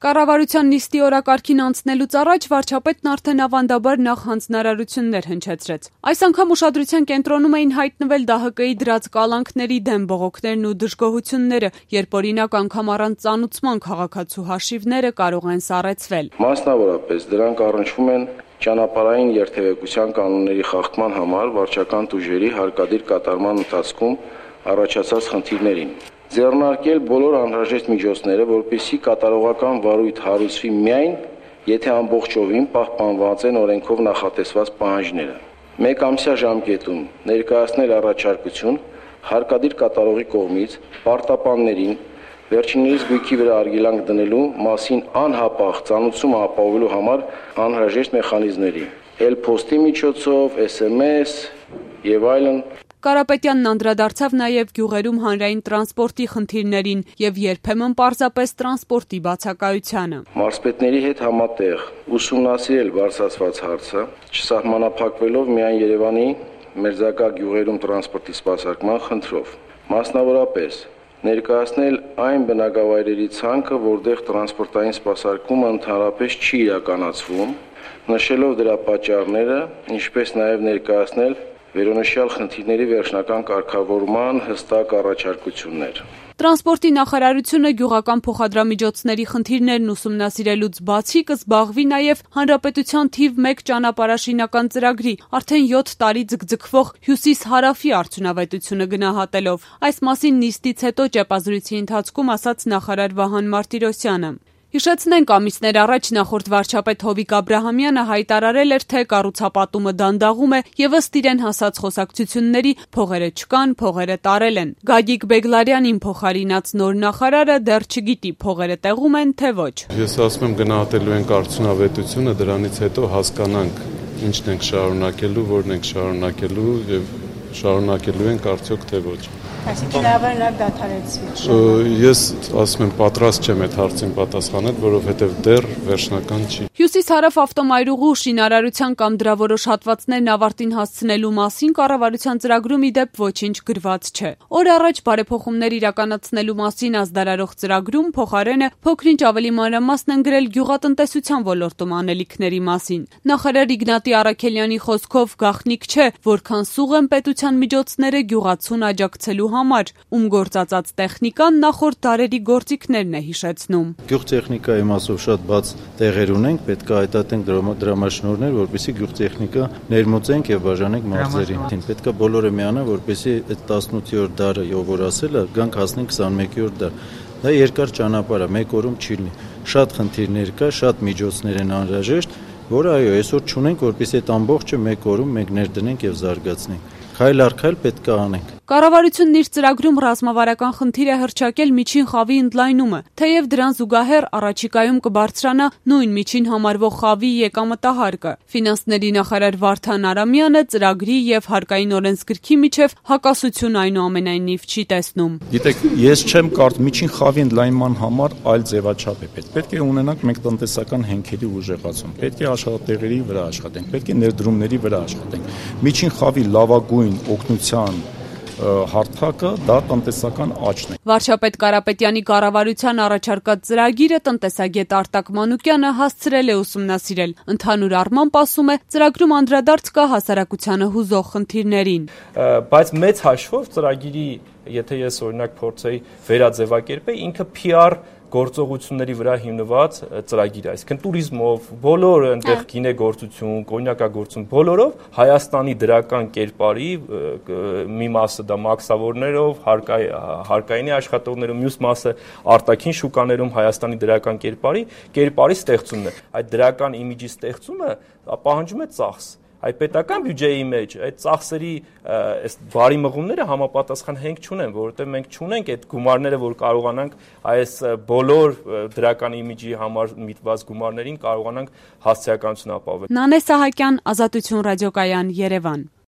Կառավարության նիստի օրակարգին անցնելուց առաջ վարչապետն արդեն ավանդաբար նախ հանձնարարություններ հնչեցրեց։ Այս անգամ ուշադրության կենտրոնում էին հայտնվել ԴՀԿ-ի դրած կալանքների դեմ բողոքներն ու դժգոհությունները, երբ օրինակ անգամ առանց ծանուցման քաղաքացու հաշիվները կարող են սառեցվել։ Մասնավորապես դրանք առնչվում են ճանապարհային երթևեկության կանոնների խախտման համար վարչական տուժերի հարկադիր կատարման ընթացքում առաջացած խնդիրներին։ Ձեռնարկել բոլոր անհրաժեշտ միջոցները, որպեսզի կատարողական վարույթ հարուցվի միայն, եթե ամբողջովին պահպանված են օրենքով նախատեսված պահանջները։ Մեկ ամսյա ժամկետում ներկայացնել առաջարկություն հարկադիր կատարողի կողմից պարտապաններին վերջիններիս գույքի վրա արգելանք դնելու մասին անհապաղ ծանուցում ապահովելու համար անհրաժեշտ մեխանիզմների, էլ-փոստի միջոցով, SMS եւ այլն։ Կարապետյանն անդրադարձավ նաև գյուղերում հանրային տրանսպորտի խնդիրներին եւ երբեմն պարզապես տրանսպորտի բացակայությանը։ Մարզպետների հետ համատեղ ուսումնասիրել բարձրացված հարցը, չսահմանափակվելով միայն Երևանի մերձակա գյուղերում տրանսպորտի սպասարկման խնդրով։ Մասնավորապես ներկայացնել այն բնակավայրերի ցանկը, որտեղ տրանսպորտային սպասարկումը ընդհանրապես չի իրականացվում, նշելով դրա պատճառները, ինչպես նաև ներկայացնել վերոնշյալ խնդիրների վերջնական կարգավորման հստակ առաջարկություններ։ Տրանսպորտի նախարարությունը գյուղական փոխադրամիջոցների խնդիրներն ուսումնասիրելուց բացի կզբաղվի նաև հանրապետության թիվ 1 ճանապարհաշինական ծրագրի արդեն 7 տարի ձգձգվող հյուսիս-հարավի արդյունավետությունը գնահատելով։ Այս մասին նիստից հետո ճեպազրույցի ընթացքում ասաց նախարար Վահան Մարտիրոսյանը։ Հիշեցնենք, ամիսներ առաջ նախորդ վարչապետ Հովիկ Աբրահամյանը հայտարարել էր, թե կառուցապատումը դանդաղում է եւ ըստ իրեն հասած խոսակցությունների փողերը չկան, փողերը տարել են։ Գագիկ Բեգլարյանին փոխարինած նոր նախարարը դեռ չգիտի փողերը տեղում են, թե ոչ։ Ես ասում եմ գնահատելու ենք արդյունավետությունը, դրանից հետո հասկանանք ինչն ենք շարունակելու, որն ենք շարունակելու եւ շարունակելու ենք արդյոք թե ոչ։ Այսինքն լավ դադարեցվի։ Ես ասում եմ պատրաստ չեմ այդ հարցին պատասխանել, որովհետև դեռ վերջնական չի։ Հյուսիս-հարավ ավտոմայրուղու շինարարության կամ դրա որոշ հատվածներն ավարտին հասցնելու մասին կառավարության ծրագրում ի դեպ ոչինչ գրված չէ։ Օր առաջ բարեփոխումներ իրականացնելու մասին ազդարարող ծրագրում փոխարենը փոքրինչ ավելի մանրամասն են գրել գյուղատնտեսության ոլորտում անելիքների մասին։ Նախարար Իգնատի Առաքելյանի խոսքով գաղտնիք չէ, որքան սուղ են պետության միջոցները գյուղացուն աջակցելու համար, ում գործածած տեխնիկան նախորդ դարերի գործիքներն է հիշեցնում։ Գյուղտեխնիկայի մասով շատ բաց տեղեր ունենք, պետք է հայտատենք դրամաշնորհներ, որպեսզի գյուղտեխնիկա ներմուծենք եւ բաժանենք մարզերին։ Պետք է բոլորը միանան, որպեսզի այդ 18-րդ դարը, որ ասել է, գանք հասնենք 21-րդ դար։ Դա երկար ճանապարհ է, մեկ օրում չի լինի։ Շատ խնդիրներ կա, շատ միջոցներ են անհրաժեշտ, որը այո, այսօր չունենք, որպեսզի այդ ամբողջը մեկ օրում մենք ներդնենք եւ զարգացնենք։ Քայլ առ քայլ պետք է անենք։ Կառավարությունն իր ծրագրում ռազմավարական խնդիր է հռչակել միջին խավի ընդլայնումը, թեև դրան զուգահեռ առաջիկայում կբարձրանա նույն միջին համարվող խավի եկամտահարկը։ Ֆինանսների նախարար Վարդան Արամյանը ծրագրի եւ հարկային օրենսգրքի միջև հակասություն այնուամենայնիվ չի տեսնում։ Գիտեք, ես չեմ կարծում միջին խավի ընդլայնման համար այլ ձևաչափ է պետք։ Պետք է ունենանք մենք տնտեսական հենքերի ուժեղացում։ Պետք է աշխատատեղերի վրա աշխատենք, պետք է ներդրումների վրա աշխատենք։ Միջին խավի լավագույն օգնության հարթակը դա տնտեսական աճն է։ Վարչապետ Կարապետյանի կառավարության առաջարկած ծրագիրը տնտեսագետ Արտակ Մանուկյանը հասցրել է ուսումնասիրել։ Ընդհանուր առմամբ ասում է, ծրագրում անդրադարձ կա հասարակությանը հուզող խնդիրներին։ Բայց մեծ հաշվով ծրագիրի, եթե ես օրինակ փորձեի վերաձևակերպել, ինքը PR գործողությունների վրա հիմնված ծրագիր է, այսինքն туриզմով, բոլոր այնտեղ գինեգործություն, կոնյակագործություն, բոլորով Հայաստանի դրական կերպարի մի մասը դա մաքսավորներով, հարկայինի աշխատողներով, մյուս մասը արտաքին շուկաներում Հայաստանի դրական կերպարի ստեղծումն է։ Այդ դրական իմիջի ստեղծումը պահանջում է ծախս։ Այդ պետական բյուջեի մեջ այդ ծախսերի այս բարի մղումները համապատասխան հենք չունեն, որովհետև մենք չունենք այդ գումարները, որ կարողանանք այս բոլոր դրական իմիջի համար միտված գումարներին կարողանանք հասցեականություն ապահովել։ Նանե Սահակյան, Ազատություն ռադիոկայան, Երևան։